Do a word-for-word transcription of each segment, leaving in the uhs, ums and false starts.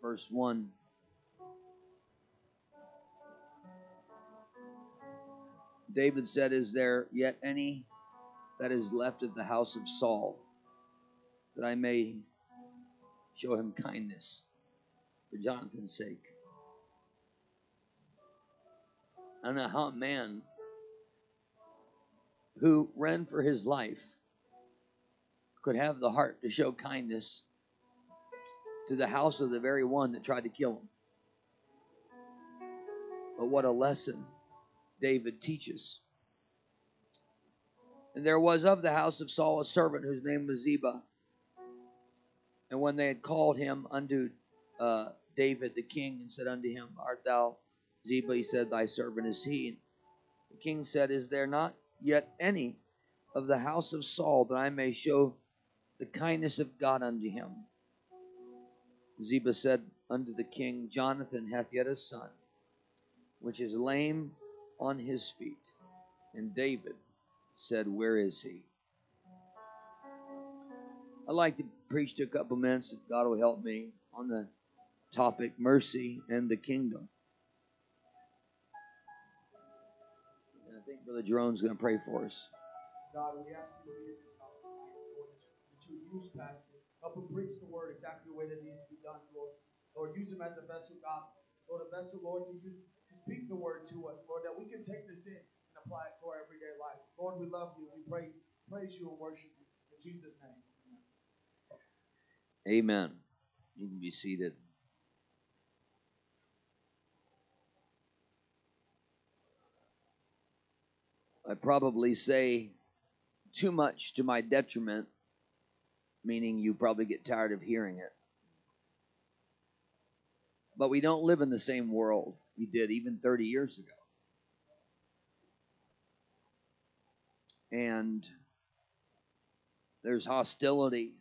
verse one. David said, "Is there yet any that is left of the house of Saul, that I may show him kindness for Jonathan's sake?" I don't know how a man who ran for his life could have the heart to show kindness to the house of the very one that tried to kill him. But what a lesson David teaches. And there was of the house of Saul a servant whose name was Ziba. And when they had called him unto uh, David the king, and said unto him, "Art thou Ziba?" He said, "Thy servant is he." And the king said, "Is there not yet any of the house of Saul, that I may show the kindness of God unto him?" Ziba said unto the king, "Jonathan hath yet a son, which is lame on his feet." And David said, "Where is he?" I'd like to preach to a couple minutes, if God will help me, on the topic mercy and the kingdom. And I think Brother Jerome's going to pray for us. God, we ask you to be in this house tonight, Lord, that you use Pastor. Help him preach the word exactly the way that needs to be done, Lord. Lord, use him as a vessel, God. Lord, a vessel, Lord, to use to speak the word to us, Lord, that we can take this in and apply it to our everyday life. Lord, we love you. We pray, praise you and worship you. In Jesus' name. Amen. You can be seated. I probably say too much to my detriment, meaning you probably get tired of hearing it. But we don't live in the same world we did even thirty years ago. And there's hostility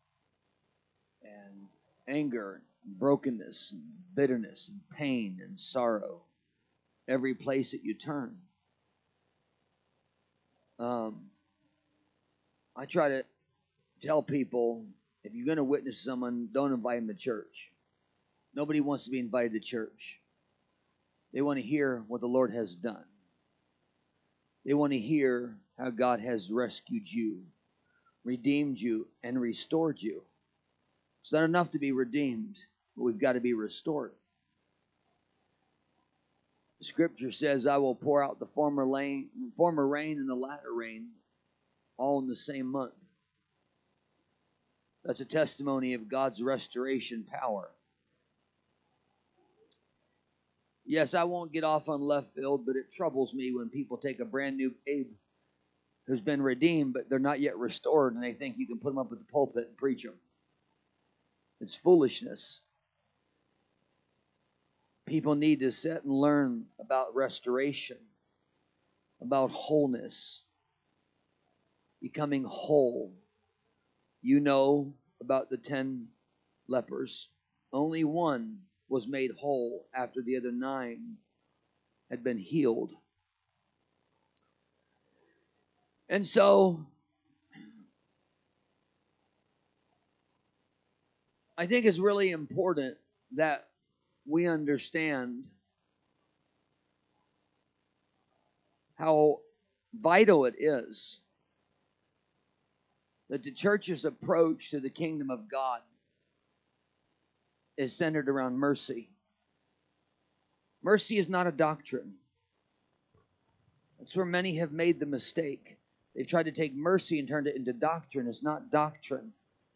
and anger and brokenness and bitterness and pain and sorrow every place that you turn. Um, I try to tell people, if you're going to witness someone, don't invite them to church. Nobody wants to be invited to church. They want to hear what the Lord has done. They want to hear how God has rescued you, redeemed you, and restored you. It's not enough to be redeemed, but we've got to be restored. The scripture says, "I will pour out the former rain, former rain and the latter rain all in the same month." That's a testimony of God's restoration power. Yes, I won't get off on left field, but it troubles me when people take a brand new babe who's been redeemed, but they're not yet restored, and they think you can put them up at the pulpit and preach them. It's foolishness. People need to sit and learn about restoration, about wholeness, becoming whole. You know about the ten lepers. Only one was made whole after the other nine had been healed. And so, I think it's really important that we understand how vital it is that the church's approach to the kingdom of God is centered around mercy. Mercy is not a doctrine. That's where many have made the mistake. They've tried to take mercy and turned it into doctrine. It's not doctrine.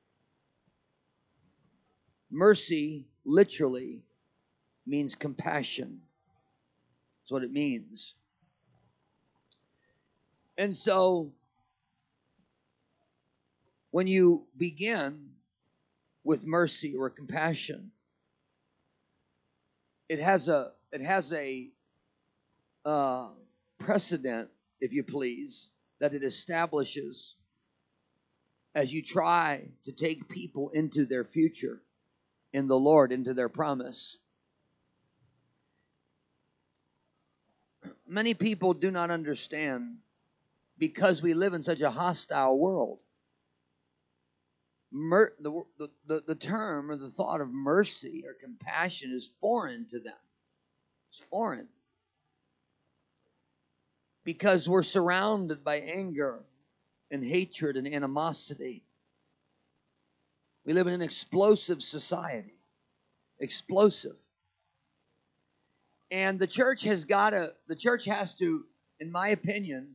Mercy literally means compassion. That's what it means. And so, when you begin with mercy or compassion, it has a it has a uh, precedent, if you please, that it establishes as you try to take people into their future in the Lord, into their promise. Many people do not understand, because we live in such a hostile world, mer- the, the, the, the term or the thought of mercy or compassion is foreign to them. It's foreign. Because we're surrounded by anger and hatred and animosity. We live in an explosive society. Explosive. And the church has got to, the church has to, in my opinion,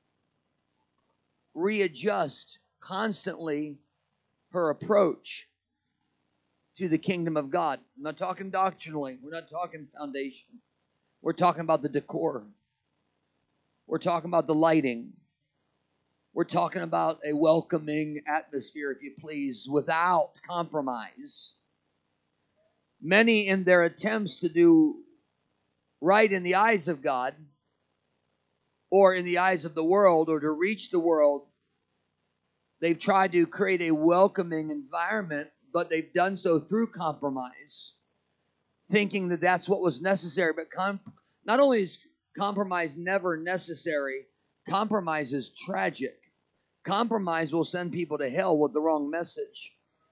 readjust constantly her approach to the kingdom of God. I'm not talking doctrinally. We're not talking foundation. We're talking about the decor. We're talking about the lighting. We're talking about a welcoming atmosphere, if you please, without compromise. Many, in their attempts to do right in the eyes of God, or in the eyes of the world, or to reach the world, they've tried to create a welcoming environment, but they've done so through compromise, thinking that that's what was necessary. But comp- not only is compromise never necessary, compromise is tragic. Compromise will send people to hell with the wrong message.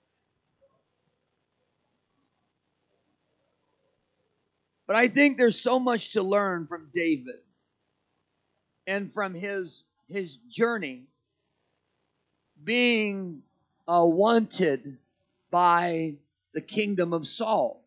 But I think there's so much to learn from David and from his, his journey being uh, wanted by the kingdom of Saul.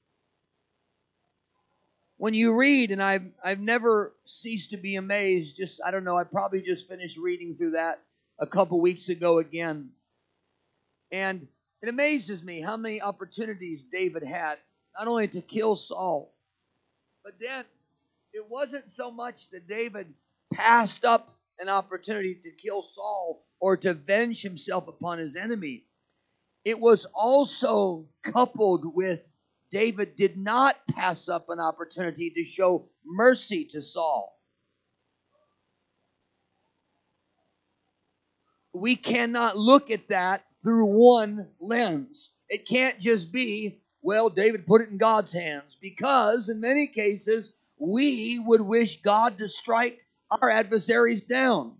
When you read, and I've, I've never ceased to be amazed, just, I don't know, I probably just finished reading through that a couple weeks ago again. And it amazes me how many opportunities David had, not only to kill Saul, but then it wasn't so much that David passed up an opportunity to kill Saul or to avenge himself upon his enemy. It was also coupled with David did not pass up an opportunity to show mercy to Saul. We cannot look at that through one lens. It can't just be, well, David put it in God's hands, because in many cases, we would wish God to strike our adversaries down.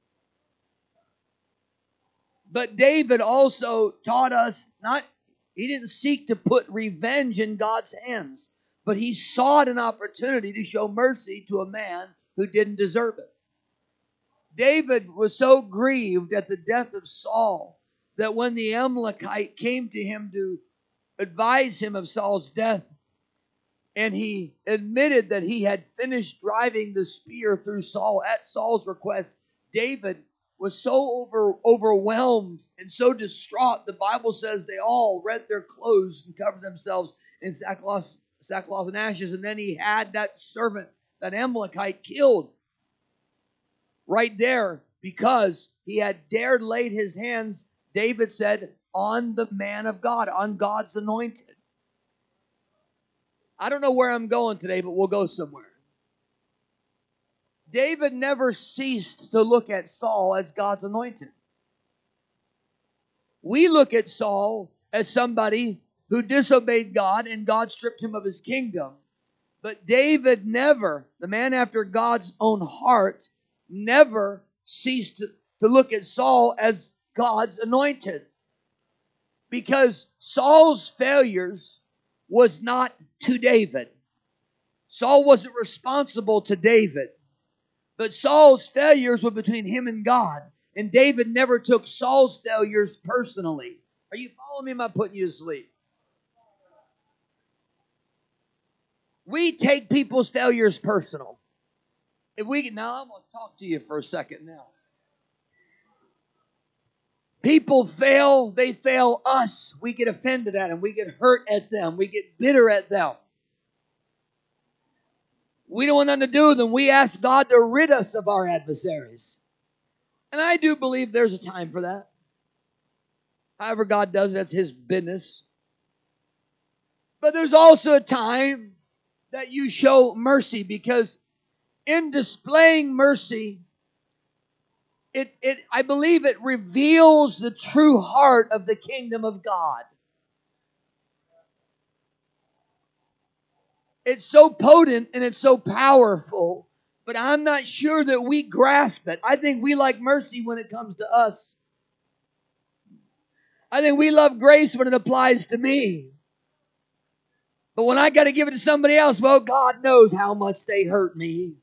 But David also taught us not, he didn't seek to put revenge in God's hands, but he sought an opportunity to show mercy to a man who didn't deserve it. David was so grieved at the death of Saul that when the Amalekite came to him to advise him of Saul's death, and he admitted that he had finished driving the spear through Saul at Saul's request, David was so over, overwhelmed and so distraught. The Bible says they all rent their clothes and covered themselves in sackcloth, sackcloth and ashes. And then he had that servant, that Amalekite, killed right there because he had dared lay his hands, David said, on the man of God, on God's anointed. I don't know where I'm going today, but we'll go somewhere. David never ceased to look at Saul as God's anointed. We look at Saul as somebody who disobeyed God and God stripped him of his kingdom. But David never, the man after God's own heart, never ceased to, to look at Saul as God's anointed. Because Saul's failures was not to David. Saul wasn't responsible to David. But Saul's failures were between him and God. And David never took Saul's failures personally. Are you following me? Am I putting you to sleep? We take people's failures personal. If we now I'm going to talk to you for a second now. People fail, they fail us. We get offended at them. We get hurt at them. We get bitter at them. We don't want nothing to do with them. We ask God to rid us of our adversaries. And I do believe there's a time for that. However God does it, that's his business. But there's also a time that you show mercy, because in displaying mercy, it, it I believe it reveals the true heart of the kingdom of God. It's so potent and it's so powerful, but I'm not sure that we grasp it. I think we like mercy when it comes to us. I think we love grace when it applies to me. But when I got to give it to somebody else, well, God knows how much they hurt me.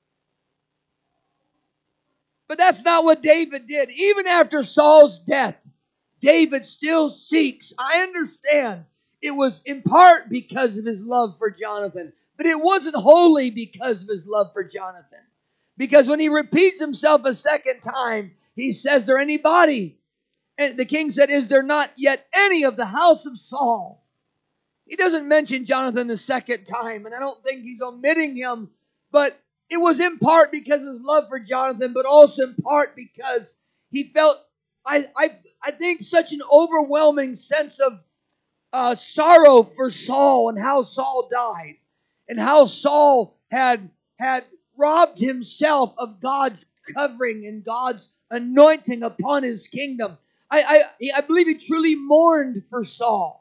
But that's not what David did. Even after Saul's death, David still seeks. I understand it was in part because of his love for Jonathan, but it wasn't wholly because of his love for Jonathan. Because when he repeats himself a second time, he says, "Is there anybody?" And the king said, "Is there not yet any of the house of Saul?" He doesn't mention Jonathan the second time, and I don't think he's omitting him, but it was in part because of his love for Jonathan, but also in part because he felt, I I, I think, such an overwhelming sense of uh, sorrow for Saul and how Saul died and how Saul had, had robbed himself of God's covering and God's anointing upon his kingdom. I, I, I believe he truly mourned for Saul.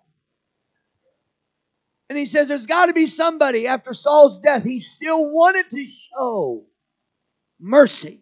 And he says there's got to be somebody after Saul's death. He still wanted to show mercy.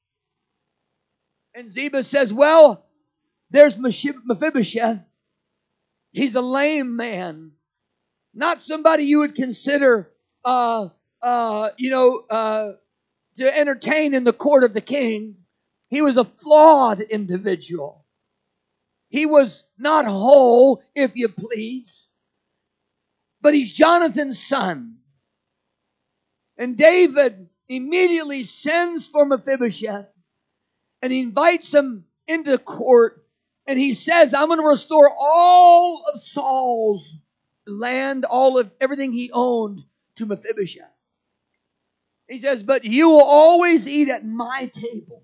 And Ziba says, well, there's Mephibosheth. He's a lame man. Not somebody you would consider, uh, uh, you know, uh, to entertain in the court of the king. He was a flawed individual. He was not whole, if you please. But he's Jonathan's son. And David immediately sends for Mephibosheth and he invites him into court and he says, I'm going to restore all of Saul's land, all of everything he owned to Mephibosheth. He says, but you will always eat at my table.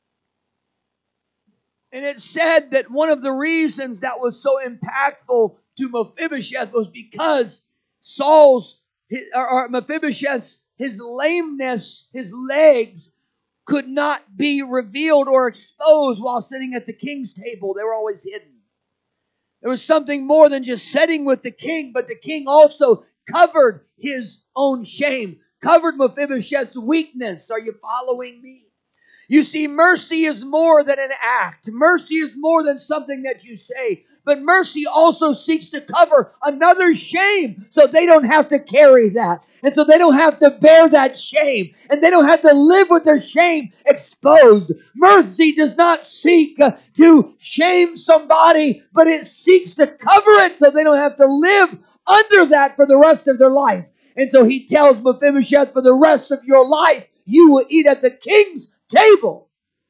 And it said that one of the reasons that was so impactful to Mephibosheth was because Saul's, or Mephibosheth's, his lameness, his legs could not be revealed or exposed while sitting at the king's table. They were always hidden. There was something more than just sitting with the king, but the king also covered his own shame, covered Mephibosheth's weakness. Are you following me? You see, mercy is more than an act. Mercy is more than something that you say. But mercy also seeks to cover another's shame so they don't have to carry that. And so they don't have to bear that shame. And they don't have to live with their shame exposed. Mercy does not seek uh, to shame somebody, but it seeks to cover it so they don't have to live under that for the rest of their life. And so he tells Mephibosheth, for the rest of your life, you will eat at the king's table.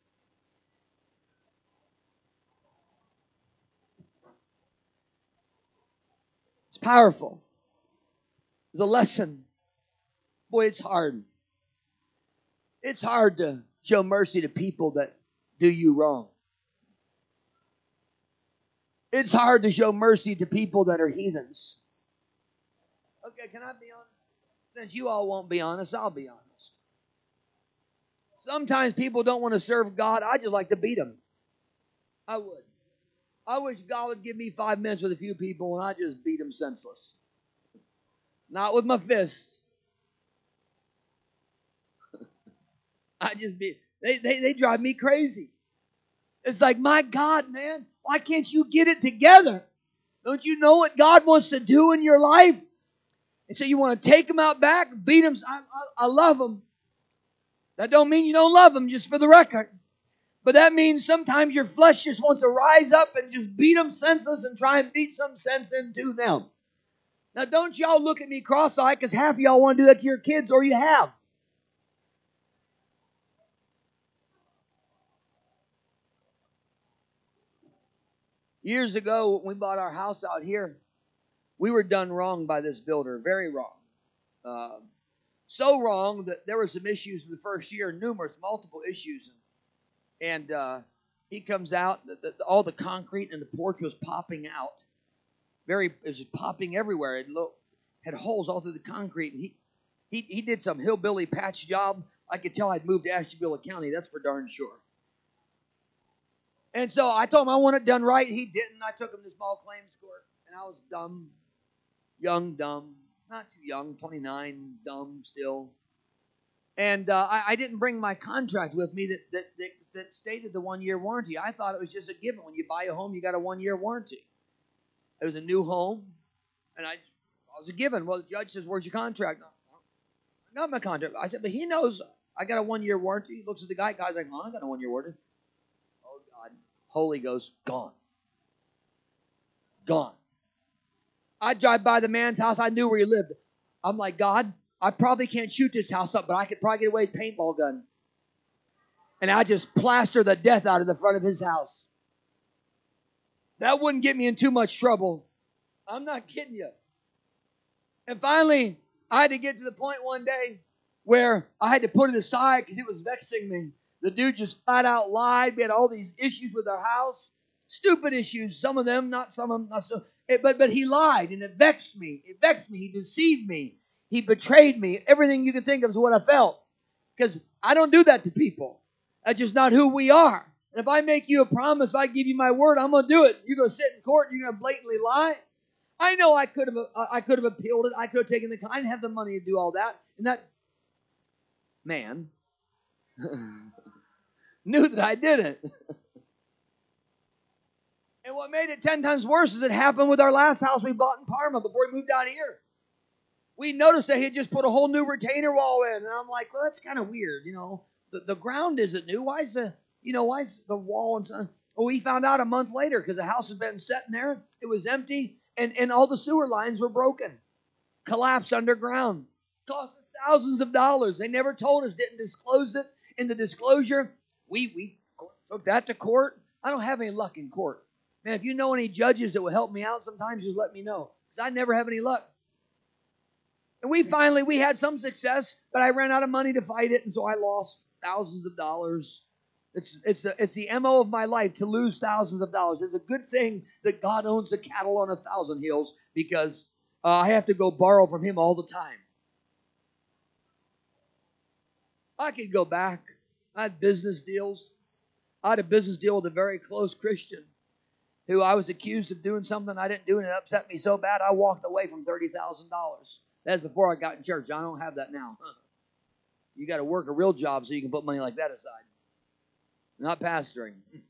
It's powerful. It's a lesson. Boy, it's hard. It's hard to show mercy to people that do you wrong. It's hard to show mercy to people that are heathens. Okay, can I be honest? Since you all won't be honest, I'll be honest. Sometimes people don't want to serve God. I just like to beat them. I would. I wish God would give me five minutes with a few people and I just beat them senseless. Not with my fists. I just be they, they they drive me crazy. It's like, my God, man, why can't you get it together? Don't you know what God wants to do in your life? And so you want to take them out back, beat them. I, I, I love them. That don't mean you don't love them, just for the record. But that means sometimes your flesh just wants to rise up and just beat them senseless and try and beat some sense into them. Now, don't y'all look at me cross-eyed, because half of y'all want to do that to your kids, or you have. Years ago, when we bought our house out here, we were done wrong by this builder, very wrong. Uh, so wrong that there were some issues in the first year, numerous, multiple issues. And uh, he comes out, the, the, all the concrete and the porch was popping out. Very, it was popping everywhere. It lo- had holes all through the concrete. And he, he, he did some hillbilly patch job. I could tell I'd moved to Ashtabula County, that's for darn sure. And so I told him I want it done right. He didn't. I took him to small claims court. And I was dumb, young, dumb. Not too young, twenty-nine, dumb still. And uh, I, I didn't bring my contract with me that, that, that, that stated the one-year warranty. I thought it was just a given. When you buy a home, you got a one-year warranty. It was a new home, and I, I was a given. Well, the judge says, where's your contract? I got my contract. I said, but he knows I got a one-year warranty. He looks at the guy. Guy's like, oh, I got a one-year warranty. Oh, God. Holy Ghost, gone. Gone. I drive by the man's house. I knew where he lived. I'm like, God, I probably can't shoot this house up, but I could probably get away with a paintball gun. And I just plaster the death out of the front of his house. That wouldn't get me in too much trouble. I'm not kidding you. And finally, I had to get to the point one day where I had to put it aside because it was vexing me. The dude just flat out lied. We had all these issues with our house. Stupid issues. Some of them, not some of them, not so. It, but, but he lied, and it vexed me. It vexed me. He deceived me. He betrayed me. Everything you can think of is what I felt. Because I don't do that to people. That's just not who we are. And if I make you a promise, if I give you my word, I'm going to do it. You're going to sit in court and you're going to blatantly lie. I know I could have I could have appealed it. I could have taken the, I didn't have the money to do all that. And that man knew that I didn't. And what made it ten times worse is it happened with our last house we bought in Parma before we moved out here. We noticed that he had just put a whole new retainer wall in. And I'm like, well, that's kind of weird. You know, the, the ground isn't new. Why is the, you know, why is the wall and something? Well, we found out a month later because the house had been sitting there. It was empty. And, and all the sewer lines were broken. Collapsed underground. Cost us thousands of dollars. They never told us, didn't disclose it in the disclosure. We, we took that to court. I don't have any luck in court. Man, if you know any judges that will help me out sometimes, just let me know. Because I never have any luck. And we finally, we had some success, but I ran out of money to fight it, and so I lost thousands of dollars. It's, it's, the, it's the M O of my life to lose thousands of dollars. It's a good thing that God owns the cattle on a thousand hills because uh, I have to go borrow from him all the time. I could go back. I had business deals. I had a business deal with a very close Christian who I was accused of doing something I didn't do, and it upset me so bad I walked away from thirty thousand dollars. That's before I got in church. I don't have that now. Huh. You got to work a real job so you can put money like that aside. Not pastoring.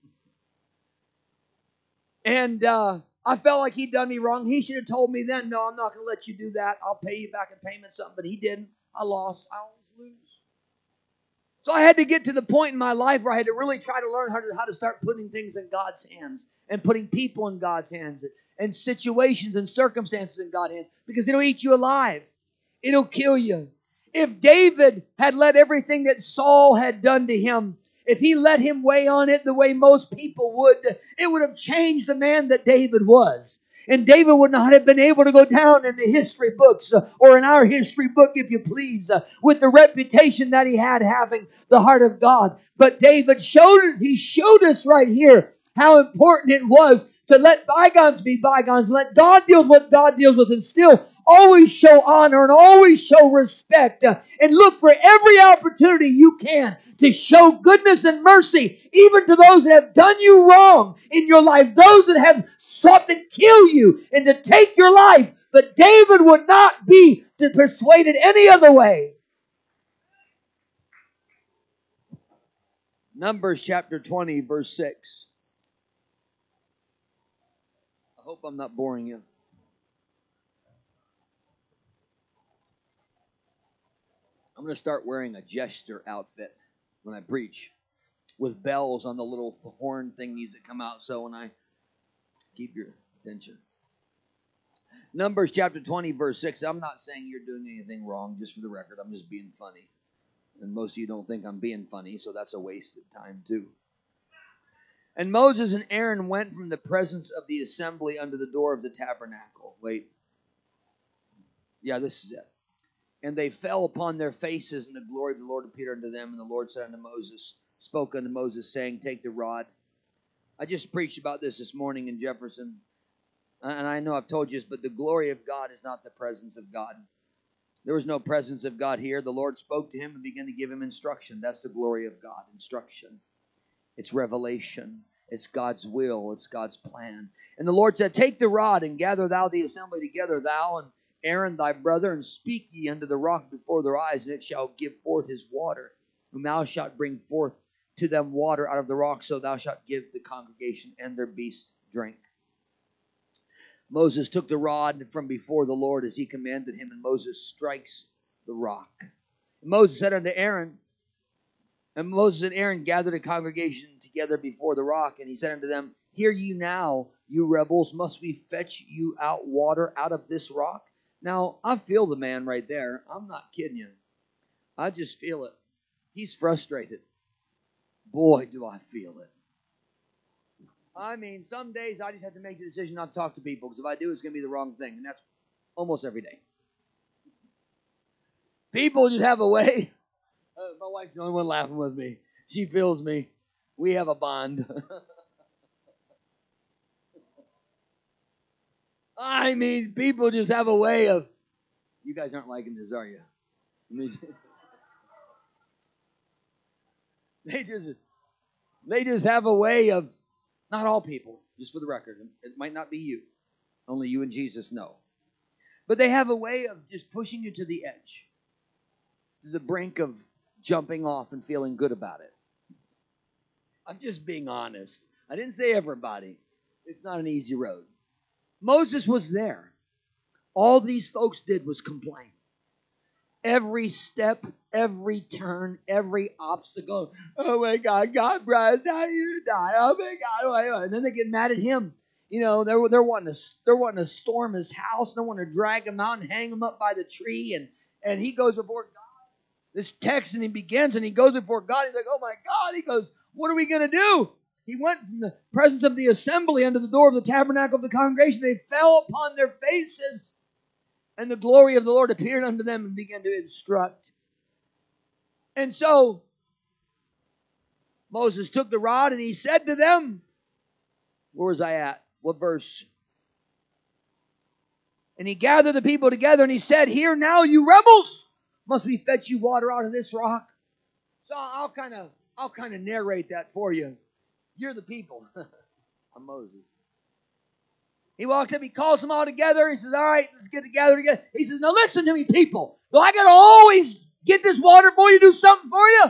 And uh, I felt like he'd done me wrong. He should have told me then, no, I'm not going to let you do that. I'll pay you back in payment something. But he didn't. I lost. I always lose. So I had to get to the point in my life where I had to really try to learn how to, how to start putting things in God's hands and putting people in God's hands and situations and circumstances in God's hands because it'll eat you alive. It'll kill you. If David had let everything that Saul had done to him, if he let him weigh on it the way most people would, it would have changed the man that David was. And David would not have been able to go down in the history books, uh, or in our history book, if you please, uh, with the reputation that he had having the heart of God. But David showed it. He showed us right here how important it was to let bygones be bygones, let God deal with what God deals with, and still always show honor and always show respect, uh, and look for every opportunity you can to show goodness and mercy, even to those that have done you wrong in your life, those that have sought to kill you and to take your life. But David would not be persuaded any other way. Numbers chapter twenty, verse six. I hope I'm not boring you. I'm going to start wearing a jester outfit when I preach, with bells on the little horn thingies that come out, so when I keep your attention. Numbers chapter twenty, verse six. I'm not saying you're doing anything wrong, just for the record. I'm just being funny. And most of you don't think I'm being funny, so that's a waste of time too. And Moses and Aaron went from the presence of the assembly under the door of the tabernacle. Wait. Yeah, this is it. And they fell upon their faces, and the glory of the Lord appeared unto them. And the Lord said unto Moses, spoke unto Moses, saying, take the rod. I just preached about this this morning in Jefferson. And I know I've told you this, but the glory of God is not the presence of God. There was no presence of God here. The Lord spoke to him and began to give him instruction. That's the glory of God, instruction. It's revelation. It's God's will. It's God's plan. And the Lord said, take the rod and gather thou the assembly together, thou and Aaron thy brother, and speak ye unto the rock before their eyes, and it shall give forth his water. And thou shalt bring forth to them water out of the rock, so thou shalt give the congregation and their beasts drink. Moses took the rod from before the Lord as he commanded him, and Moses strikes the rock. And Moses said unto Aaron, and Moses and Aaron gathered a congregation together before the rock, and he said unto them, Hear ye now, you rebels, must we fetch you out water out of this rock? Now, I feel the man right there. I'm not kidding you. I just feel it. He's frustrated. Boy, do I feel it. I mean, some days I just have to make the decision not to talk to people, because if I do, it's going to be the wrong thing, and that's almost every day. People just have a way. Uh, my wife's the only one laughing with me. She feels me. We have a bond. I mean, people just have a way of, you guys aren't liking this, are you? They just, they just have a way of, not all people, just for the record. It might not be you. Only you and Jesus know. But they have a way of just pushing you to the edge, to the brink of jumping off and feeling good about it. I'm just being honest. I didn't say everybody. It's not an easy road. Moses was there. All these folks did was complain. Every step, every turn, every obstacle. Oh my God, God, Bryce, how do you die? Oh my God, oh my God. And then they get mad at him. You know, they're, they're, wanting to, they're wanting to storm his house. They want to drag him out and hang him up by the tree. And, and he goes before God. This text, and he begins, and he goes before God. He's like, oh my God. He goes, what are we going to do? He went from the presence of the assembly unto the door of the tabernacle of the congregation. They fell upon their faces, and the glory of the Lord appeared unto them and began to instruct. And so Moses took the rod, and he said to them, where was I at? What verse? And he gathered the people together, and he said, Hear now, you rebels, must we fetch you water out of this rock? So I'll kind of I'll kind of narrate that for you. You're the people. I'm Moses. He walks up, he calls them all together. He says, all right, let's get together together. He says, now listen to me, people. Do I got to always get this water for you, do something for you?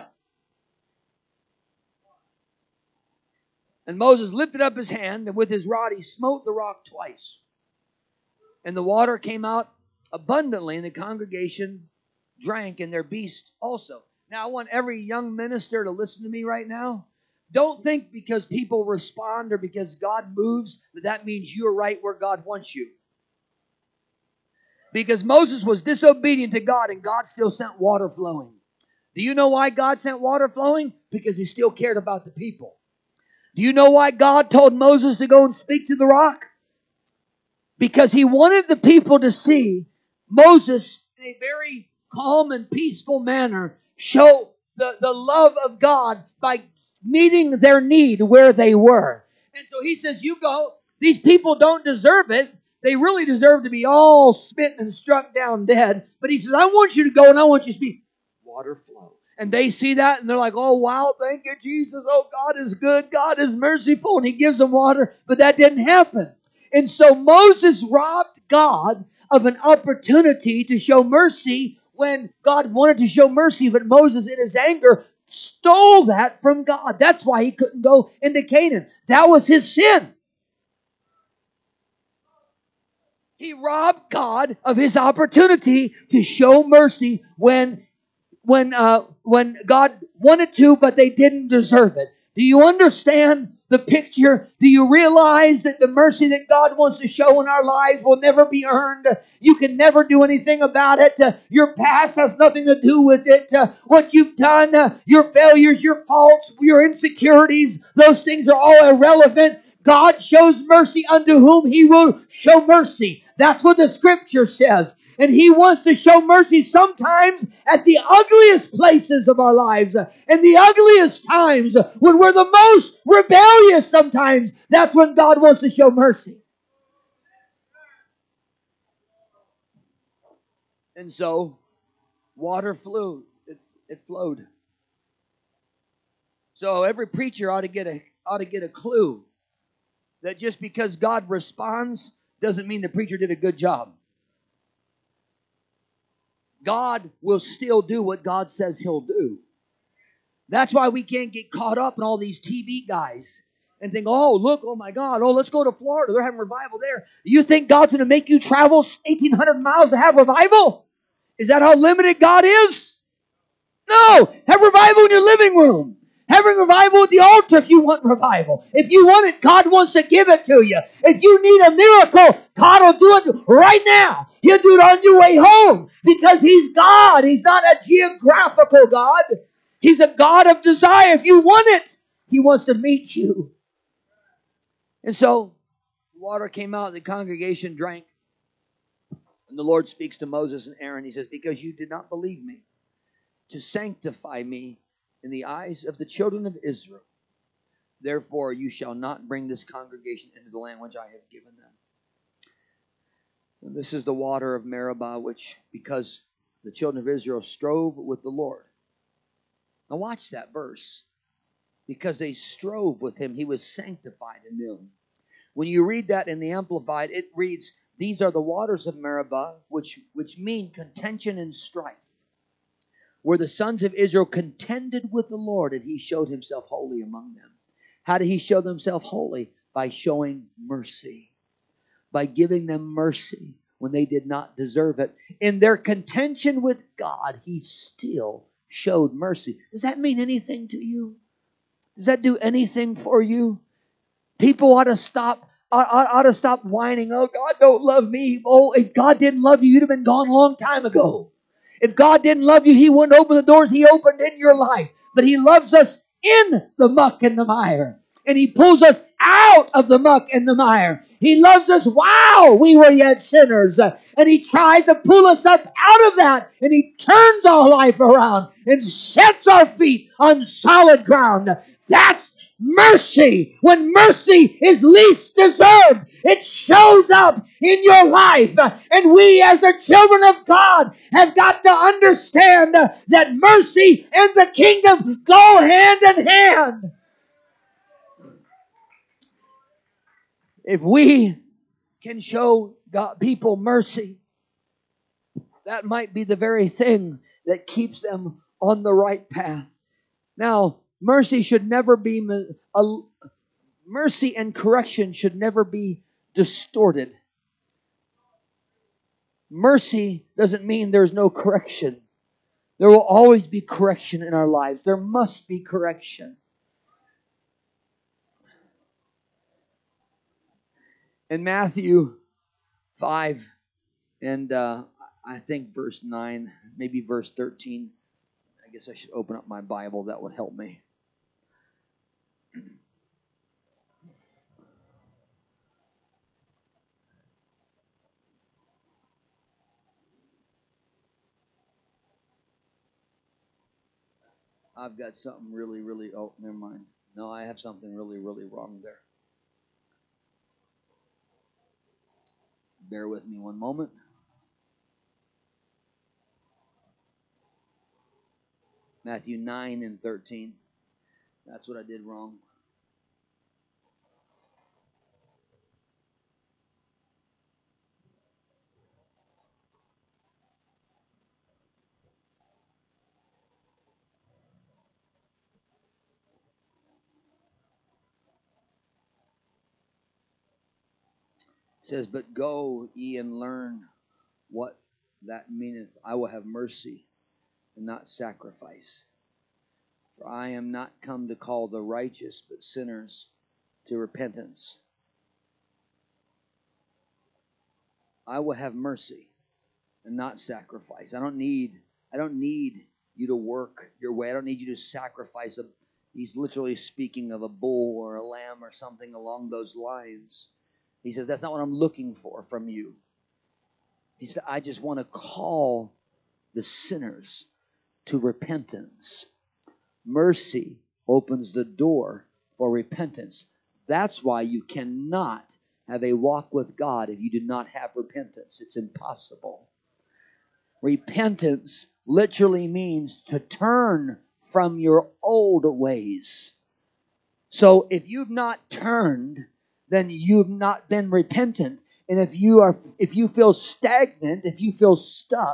And Moses lifted up his hand, and with his rod he smote the rock twice. And the water came out abundantly, and the congregation drank, and their beasts also. Now, I want every young minister to listen to me right now. Don't think because people respond or because God moves that that means you're right where God wants you. Because Moses was disobedient to God, and God still sent water flowing. Do you know why God sent water flowing? Because he still cared about the people. Do you know why God told Moses to go and speak to the rock? Because he wanted the people to see Moses in a very calm and peaceful manner show the, the love of God by meeting their need where they were. And so he says, you go. These people don't deserve it. They really deserve to be all smitten and struck down dead. But he says, I want you to go and I want you to speak. Water flow. And they see that and they're like, oh, wow, thank you, Jesus. Oh, God is good. God is merciful. And he gives them water. But that didn't happen. And so Moses robbed God of an opportunity to show mercy when God wanted to show mercy. But Moses, in his anger, stole that from God. That's why he couldn't go into Canaan. That was his sin. He robbed God of his opportunity to show mercy when, when, uh, when God wanted to, but they didn't deserve it. Do you understand the picture? Do you realize that the mercy that God wants to show in our lives will never be earned? You can never do anything about it. Uh, your past has nothing to do with it. Uh, what you've done, uh, your failures, your faults, your insecurities, those things are all irrelevant. God shows mercy unto whom he will show mercy. That's what the scripture says. And he wants to show mercy sometimes at the ugliest places of our lives. And the ugliest times, when we're the most rebellious sometimes, that's when God wants to show mercy. And so, water flew. It, it flowed. So every preacher ought to get a ought to get a clue that just because God responds doesn't mean the preacher did a good job. God will still do what God says He'll do. That's why we can't get caught up in all these T V guys and think, oh, look, oh my God, oh, let's go to Florida. They're having revival there. You think God's going to make you travel eighteen hundred miles to have revival? Is that how limited God is? No. Have revival in your living room. Having revival at the altar if you want revival. If you want it, God wants to give it to you. If you need a miracle, God will do it right now. He'll do it on your way home because He's God. He's not a geographical God. He's a God of desire. If you want it, He wants to meet you. And so, water came out, the congregation drank. And the Lord speaks to Moses and Aaron. He says, because you did not believe me to sanctify me in the eyes of the children of Israel, therefore you shall not bring this congregation into the land which I have given them. And this is the water of Meribah, which, because the children of Israel strove with the Lord. Now watch that verse. Because they strove with Him, He was sanctified in them. When you read that in the Amplified, it reads, these are the waters of Meribah, which, which mean contention and strife, where the sons of Israel contended with the Lord, and He showed Himself holy among them. How did He show Himself holy? By showing mercy. By giving them mercy when they did not deserve it. In their contention with God, He still showed mercy. Does that mean anything to you? Does that do anything for you? People ought to stop, ought, ought to stop whining, oh, God don't love me. Oh, if God didn't love you, you'd have been gone a long time ago. If God didn't love you, He wouldn't open the doors He opened in your life. But He loves us in the muck and the mire. And He pulls us out of the muck and the mire. He loves us while we were yet sinners. Uh, and He tries to pull us up out of that. And He turns our life around and sets our feet on solid ground. That's mercy. When mercy is least deserved, it shows up in your life. And we as the children of God have got to understand that mercy and the kingdom go hand in hand. If we can show God, people mercy, that might be the very thing that keeps them on the right path. Now, mercy should never be, a, mercy and correction should never be distorted. Mercy doesn't mean there's no correction. There will always be correction in our lives. There must be correction. In Matthew five, and uh, I think verse nine, maybe verse thirteen, I guess I should open up my Bible. That would help me. I've got something really, really, oh, never mind. No, I have something really, really wrong there. Bear with me one moment. Matthew nine and thirteen. That's what I did wrong. It says, but go ye and learn what that meaneth. I will have mercy and not sacrifice. For I am not come to call the righteous, but sinners to repentance. I will have mercy and not sacrifice. I don't need, I don't need you to work your way. I don't need you to sacrifice. A, he's literally speaking of a bull or a lamb or something along those lines. He says, that's not what I'm looking for from you. He said, I just want to call the sinners to repentance. Mercy opens the door for repentance. That's why you cannot have a walk with God if you do not have repentance. It's impossible. Repentance literally means to turn from your old ways. So if you've not turned, then you've not been repentant. And if you are, if you feel stagnant, if you feel stuck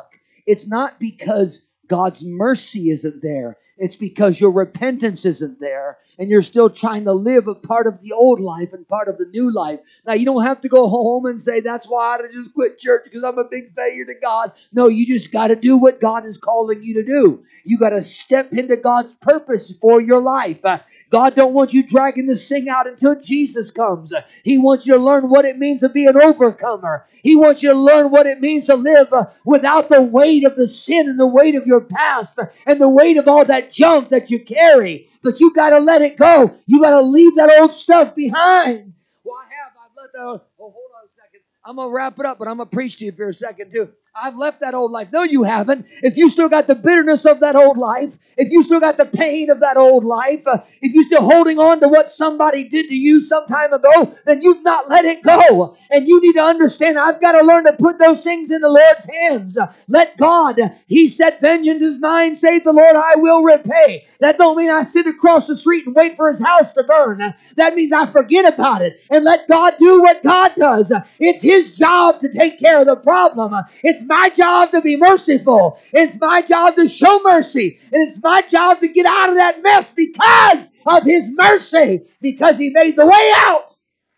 It's not because God's mercy isn't there. It's because your repentance isn't there and you're still trying to live a part of the old life and part of the new life. Now, you don't have to go home and say, that's why I just quit church because I'm a big failure to God. No, you just got to do what God is calling you to do. You got to step into God's purpose for your life. Uh, God don't want you dragging this thing out until Jesus comes. Uh, He wants you to learn what it means to be an overcomer. He wants you to learn what it means to live uh, without the weight of the sin and the weight of your past uh, and the weight of all that junk that you carry. But you got to let it go. You got to leave that old stuff behind. Well, I have. I've let that. Oh, hold on a second. I'm going to wrap it up, but I'm going to preach to you for a second too. I've left that old life. No, you haven't. If you still got the bitterness of that old life, if you still got the pain of that old life, uh, if you're still holding on to what somebody did to you some time ago, then you've not let it go. And you need to understand, I've got to learn to put those things in the Lord's hands. Uh, let God, uh, He said, vengeance is mine, saith the Lord, I will repay. That don't mean I sit across the street and wait for His house to burn. Uh, that means I forget about it and let God do what God does. Uh, it's His job to take care of the problem. Uh, it's my job to be merciful. It's my job to show mercy. And it's my job to get out of that mess because of His mercy, because He made the way out.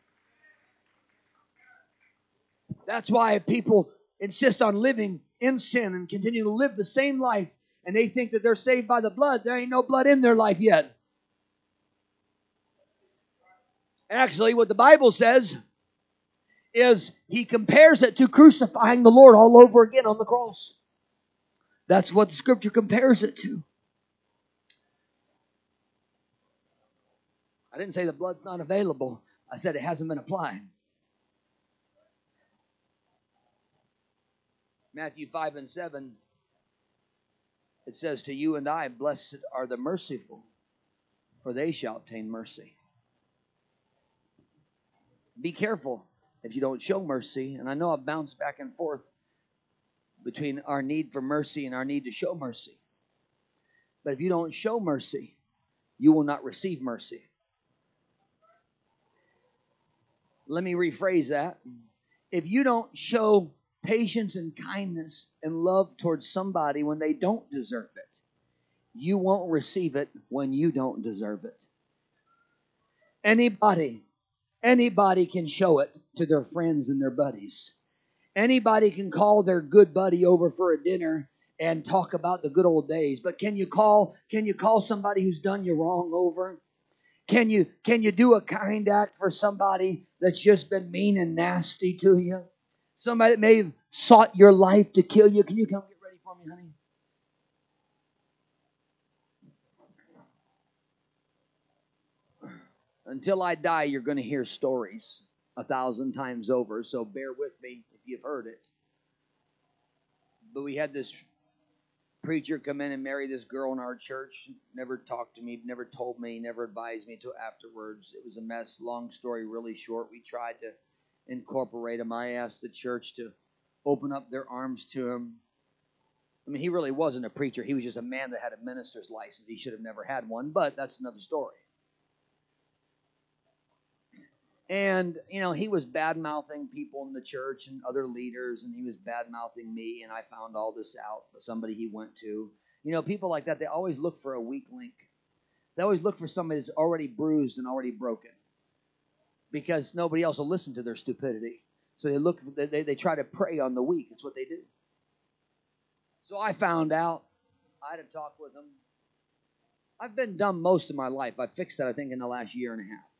That's why people insist on living in sin and continue to live the same life, and they think that they're saved by the blood. There ain't no blood in their life yet. Actually, what the Bible says is He compares it to crucifying the Lord all over again on the cross. That's what the Scripture compares it to. I didn't say the blood's not available. I said it hasn't been applied. Matthew five and seven, it says, to you and I, blessed are the merciful, for they shall obtain mercy. Be careful if you don't show mercy. And I know I've bounced back and forth between our need for mercy and our need to show mercy. But if you don't show mercy, you will not receive mercy. Let me rephrase that. If you don't show patience and kindness and love towards somebody when they don't deserve it, you won't receive it when you don't deserve it. Anybody, anybody can show it to their friends and their buddies. Anybody can call their good buddy over for a dinner and talk about the good old days. But can you call, can you call somebody who's done you wrong over? Can you, can you do a kind act for somebody that's just been mean and nasty to you? Somebody that may have sought your life to kill you. Can you come get ready for me, honey? Until I die, you're going to hear stories a thousand times over. So bear with me if you've heard it. But we had this preacher come in and marry this girl in our church. Never talked to me, never told me, never advised me until afterwards. It was a mess. Long story, really short. We tried to incorporate him. I asked the church to open up their arms to him. I mean, he really wasn't a preacher. He was just a man that had a minister's license. He should have never had one, but that's another story. And, you know, he was bad-mouthing people in the church and other leaders, and he was bad-mouthing me, and I found all this out by somebody he went to. You know, people like that, they always look for a weak link. They always look for somebody that's already bruised and already broken because nobody else will listen to their stupidity. So they look, they, they try to prey on the weak. It's what they do. So I found out. I had a talk with him. I've been dumb most of my life. I fixed that, I think, in the last year and a half.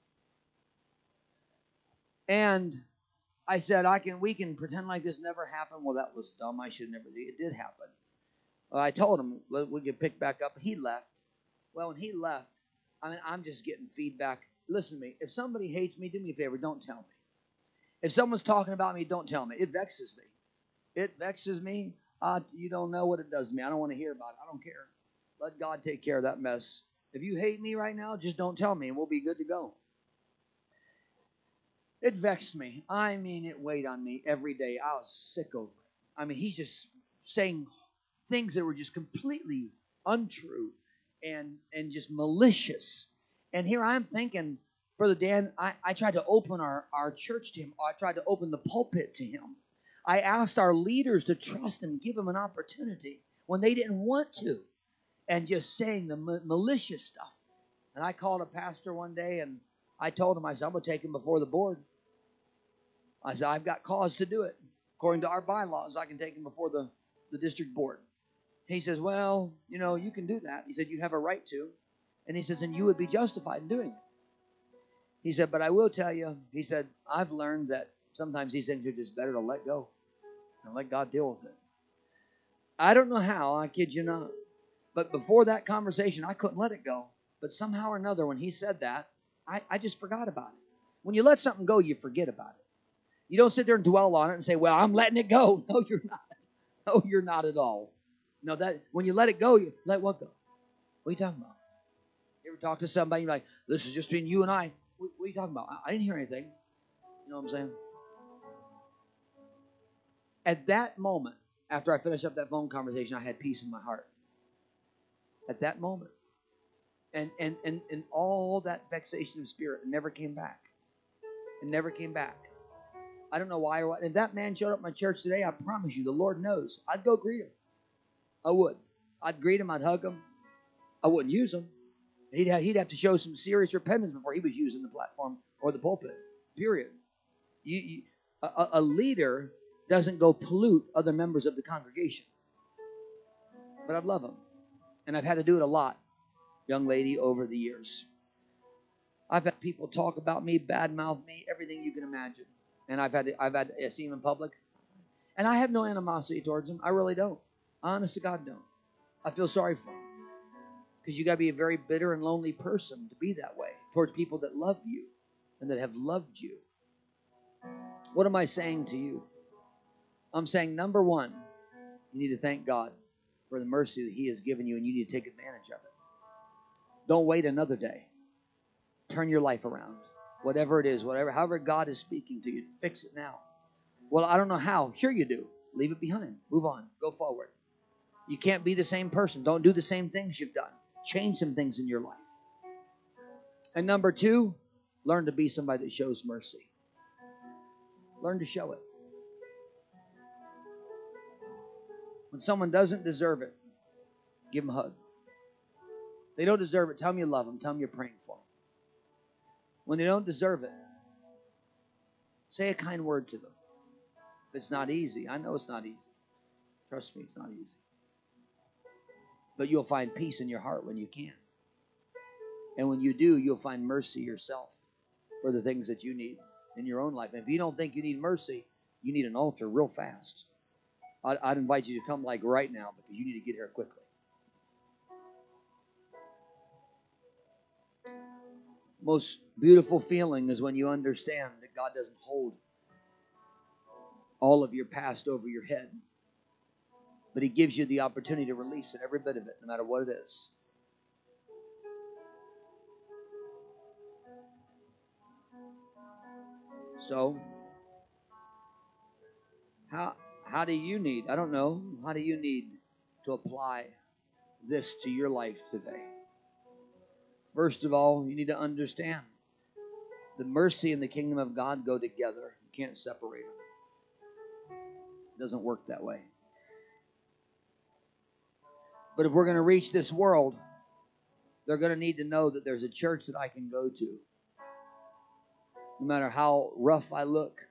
And I said, I can, we can pretend like this never happened. Well, that was dumb. I should never do it. It did happen. Well, I told him we could pick back up. He left. Well, when he left, I mean, I'm just getting feedback. Listen to me. If somebody hates me, do me a favor. Don't tell me. If someone's talking about me, don't tell me. It vexes me. It vexes me. Uh, you don't know what it does to me. I don't want to hear about it. I don't care. Let God take care of that mess. If you hate me right now, just don't tell me, and we'll be good to go. It vexed me. I mean, it weighed on me every day. I was sick over it. I mean, he's just saying things that were just completely untrue and, and just malicious. And here I'm thinking, Brother Dan, I, I tried to open our, our church to him. I tried to open the pulpit to him. I asked our leaders to trust him, give him an opportunity when they didn't want to, and just saying the ma- malicious stuff. And I called a pastor one day, and I told him, I said, I'm going to take him before the board. I said, I've got cause to do it. According to our bylaws, I can take him before the, the district board. He says, well, you know, you can do that. He said, you have a right to. And he says, and you would be justified in doing it. He said, but I will tell you, he said, I've learned that sometimes these things are just better to let go and let God deal with it. I don't know how, I kid you not. But before that conversation, I couldn't let it go. But somehow or another, when he said that, I, I just forgot about it. When you let something go, you forget about it. You don't sit there and dwell on it and say, well, I'm letting it go. No, you're not. No, you're not at all. No, that when you let it go, you let what go? What are you talking about? You ever talk to somebody, you're like, this is just between you and I. What, what are you talking about? I, I didn't hear anything. You know what I'm saying? At that moment, after I finished up that phone conversation, I had peace in my heart. At that moment. And and and, and all that vexation of spirit never came back. It never came back. I don't know why or what. If that man showed up at my church today, I promise you, the Lord knows, I'd go greet him. I would. I'd greet him. I'd hug him. I wouldn't use him. He'd have, he'd have to show some serious repentance before he was using the platform or the pulpit. Period. You, you, a, a leader doesn't go pollute other members of the congregation. But I'd love him. And I've had to do it a lot, young lady, over the years. I've had people talk about me, badmouth me, everything you can imagine. And I've had to, I've had to see him in public. And I have no animosity towards him. I really don't. Honest to God, don't. I feel sorry for him. Because you got to be a very bitter and lonely person to be that way towards people that love you and that have loved you. What am I saying to you? I'm saying, number one, you need to thank God for the mercy that he has given you, and you need to take advantage of it. Don't wait another day. Turn your life around. Whatever it is, whatever, however God is speaking to you, fix it now. Well, I don't know how. Sure you do. Leave it behind. Move on. Go forward. You can't be the same person. Don't do the same things you've done. Change some things in your life. And number two, learn to be somebody that shows mercy. Learn to show it. When someone doesn't deserve it, give them a hug. They don't deserve it. Tell them you love them. Tell them you're praying for them. When they don't deserve it, say a kind word to them. It's not easy. I know it's not easy. Trust me, it's not easy. But you'll find peace in your heart when you can. And when you do, you'll find mercy yourself for the things that you need in your own life. And if you don't think you need mercy, you need an altar real fast. I'd, I'd invite you to come like right now because you need to get here quickly. Most beautiful feeling is when you understand that God doesn't hold all of your past over your head. But he gives you the opportunity to release it, every bit of it, no matter what it is. So, how how do you need, I don't know, how do you need to apply this to your life today? First of all, you need to understand the mercy and the kingdom of God go together. You can't separate them. It doesn't work that way. But if we're going to reach this world, they're going to need to know that there's a church that I can go to. No matter how rough I look.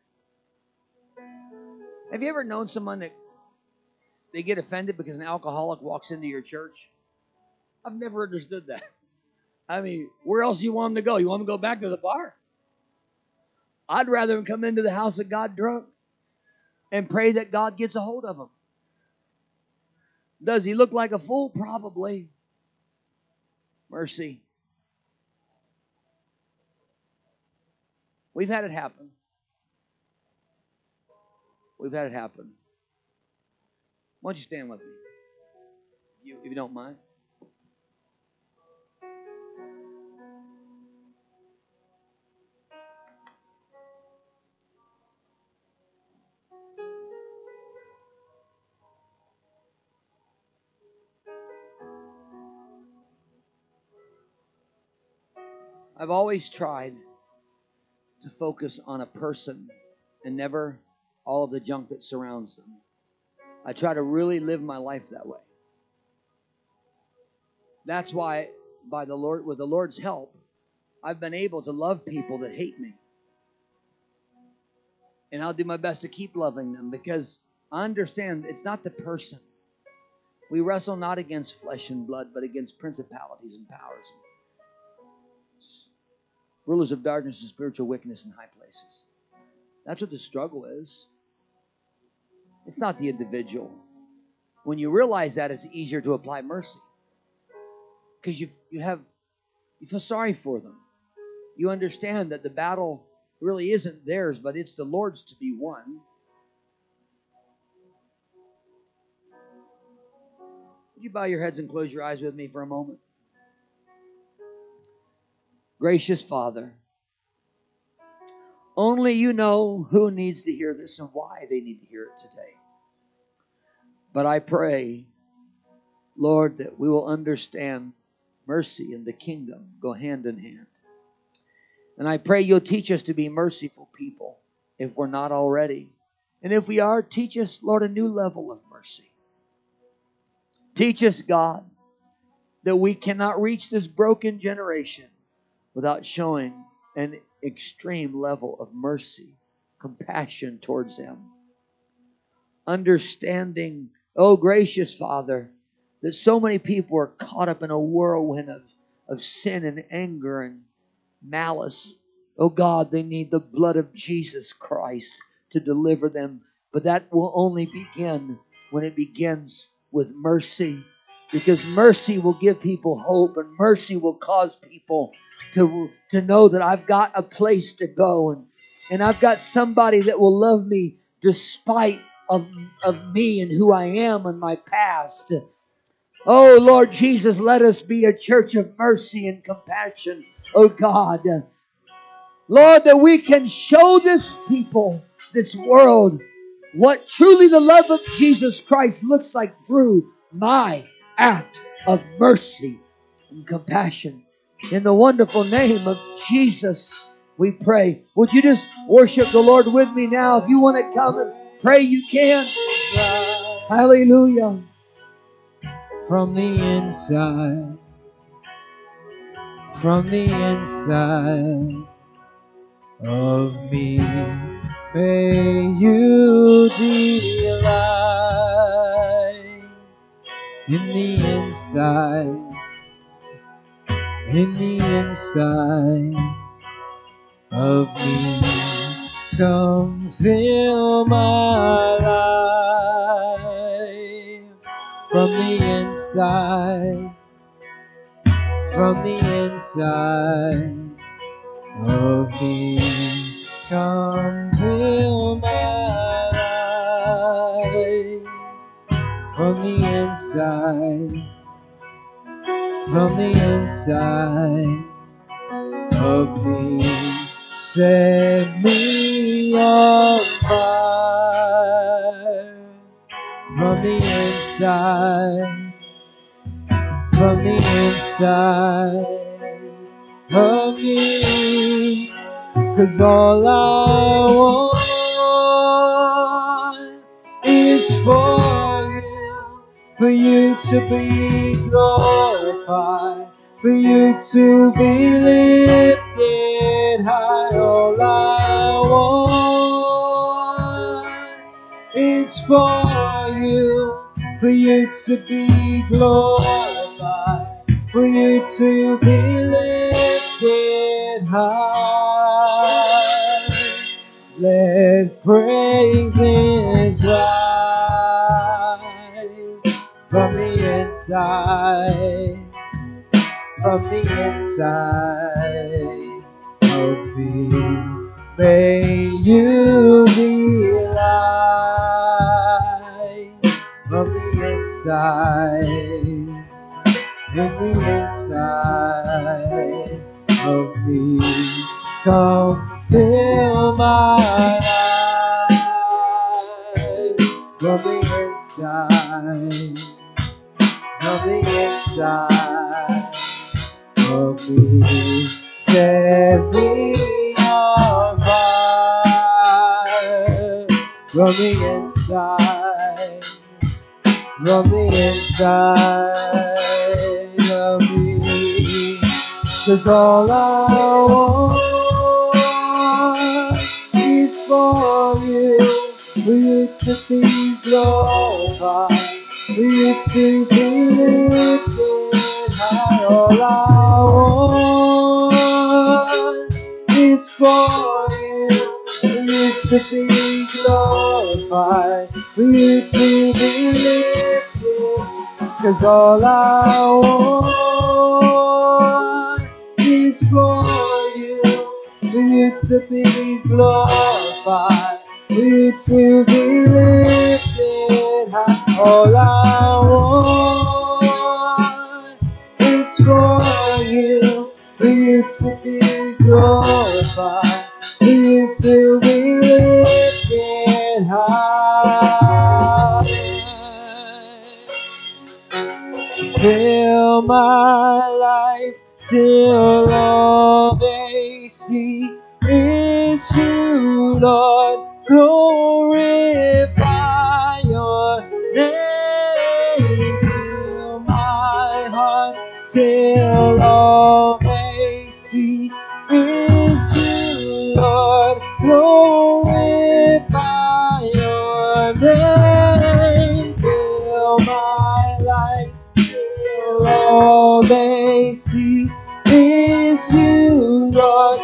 Have you ever known someone that they get offended because an alcoholic walks into your church? I've never understood that. I mean, where else do you want them to go? You want them to go back to the bar? I'd rather them come into the house of God drunk and pray that God gets a hold of them. Does he look like a fool? Probably. Mercy. We've had it happen. We've had it happen. Why don't you stand with me? You, if you don't mind. I've always tried to focus on a person and never all of the junk that surrounds them. I try to really live my life that way. That's why, by the Lord, with the Lord's help, I've been able to love people that hate me. And I'll do my best to keep loving them, because I understand it's not the person. We wrestle not against flesh and blood, but against principalities and powers, rulers of darkness and spiritual wickedness in high places. That's what the struggle is. It's not the individual. When you realize that, it's easier to apply mercy, because you you have you feel sorry for them. You understand that the battle really isn't theirs, but it's the Lord's to be won. Would you bow your heads and close your eyes with me for a moment? Gracious Father, only you know who needs to hear this and why they need to hear it today. But I pray, Lord, that we will understand mercy and the kingdom go hand in hand. And I pray you'll teach us to be merciful people if we're not already. And if we are, teach us, Lord, a new level of mercy. Teach us, God, that we cannot reach this broken generation without showing an extreme level of mercy, compassion towards them. Understanding, oh gracious Father, that so many people are caught up in a whirlwind of, of sin and anger and malice. Oh God, they need the blood of Jesus Christ to deliver them. But that will only begin when it begins with mercy. Because mercy will give people hope, and mercy will cause people to, to know that I've got a place to go, and, and I've got somebody that will love me despite of, of me and who I am and my past. Oh Lord Jesus, let us be a church of mercy and compassion, oh God. Lord, that we can show this people, this world, what truly the love of Jesus Christ looks like through my act of mercy and compassion. In the wonderful name of Jesus, we pray. Would you just worship the Lord with me now? If you want to come and pray, you can. Hallelujah. From the inside, from the inside of me, may you delight in the inside, in the inside of me. Come fill my life from the inside, from the inside of me. Come fill my life from the inside, from the inside of me. Set me on fire from the inside, from the inside of me. 'Cause all I want is for you, for you to be glorified, for you to be lifted high. All I want is for you, for you to be glorified, for you to be lifted high. Let praises rise from the inside, from the inside of me. May you delight from the inside, in the inside of me. Come fill my life from the inside, from the inside of me. Set me on fire from from the inside, from the inside of me. 'Cause all I want is for you, for you to be glorified, for you to be lifted high. All I want is for you, for you to be glorified, for you to be lifted. 'Cause all I want is for you, for you to be glorified, for you to be lifted high. All I want is for you, for you to be glorified, for you to be lifted high. Fill my life till all they see is you, Lord. Glorify your name. Fill my heart till all they see is you, Lord. Glorify your name. Fill my life till all they see is you, Lord.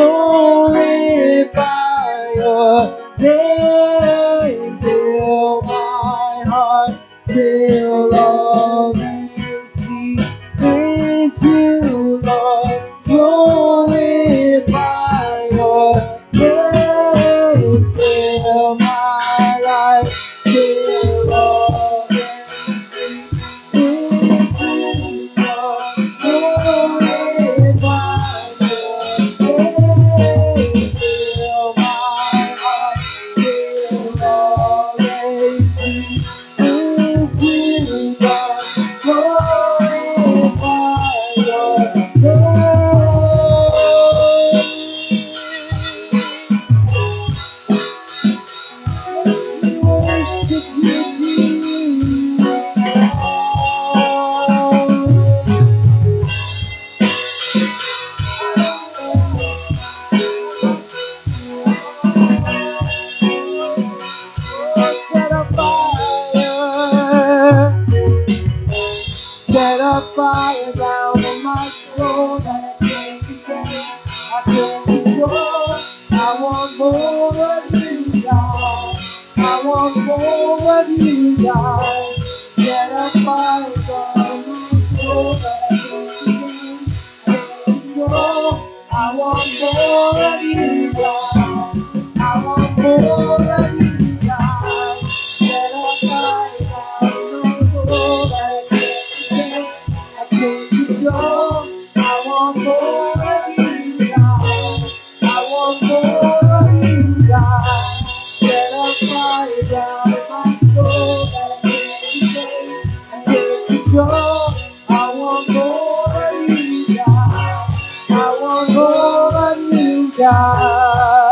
Glorify your name. Fill my heart till all they see is you, Lord. Glorify your name. Fill my life till all they see is you, Lord. Glorify your name. Fill my heart till all they see is you, Lord. Glorify your name. Worship you, Set a fire, set a fire down in my soul that I can't contain, I can't control. I want more of you, God. I want more of you, God. Set a fire down in my soul that I can't contain, I can't control. I want more of you, God. I want more of you, God. Set a fire down in my soul that I can't contain, I can't control. I want more of you, God. I want more of you, God. Set a fire down in my soul that I can't contain, I can't control. I want more of you, God. I want more of you, God.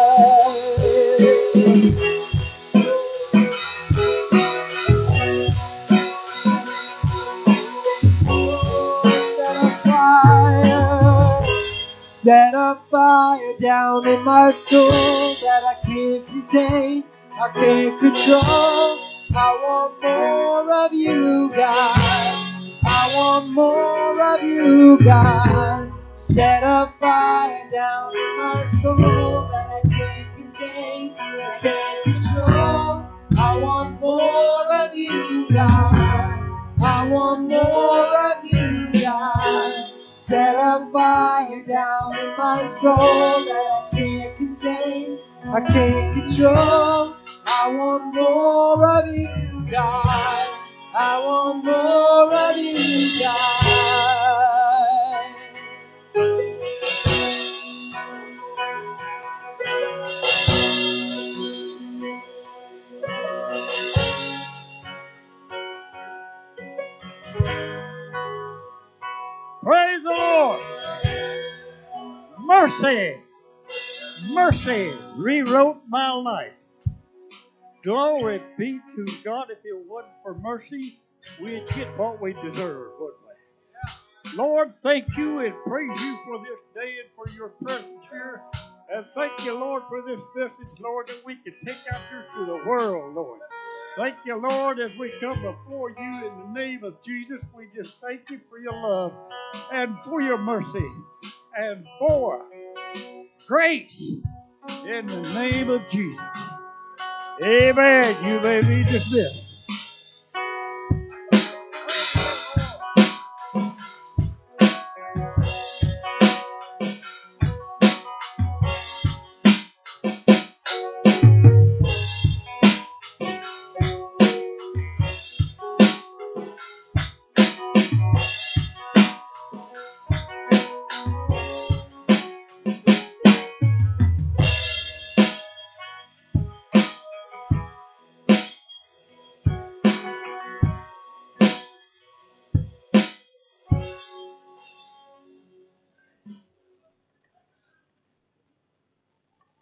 Set a fire down in my soul that I can't contain, I can't control. I want more of you, God. I want more of you, God. Set a fire down in my soul that I can't contain, I can't control. I want more of you, God. I want more of you, God. Set a fire down in my soul that I can't contain, I can't control. I want more of you, God. I want more of you, Praise the Lord. Mercy, mercy rewrote my life. Glory be to God. If it wasn't for mercy, we'd get what we deserve, wouldn't we? Lord, thank you and praise you for this day and for your presence here. And thank you, Lord, for this message, Lord, that we can take out here to the world, Lord. Thank you, Lord, as we come before you in the name of Jesus. We just thank you for your love and for your mercy and for grace in the name of Jesus. Amen. You may be dismissed.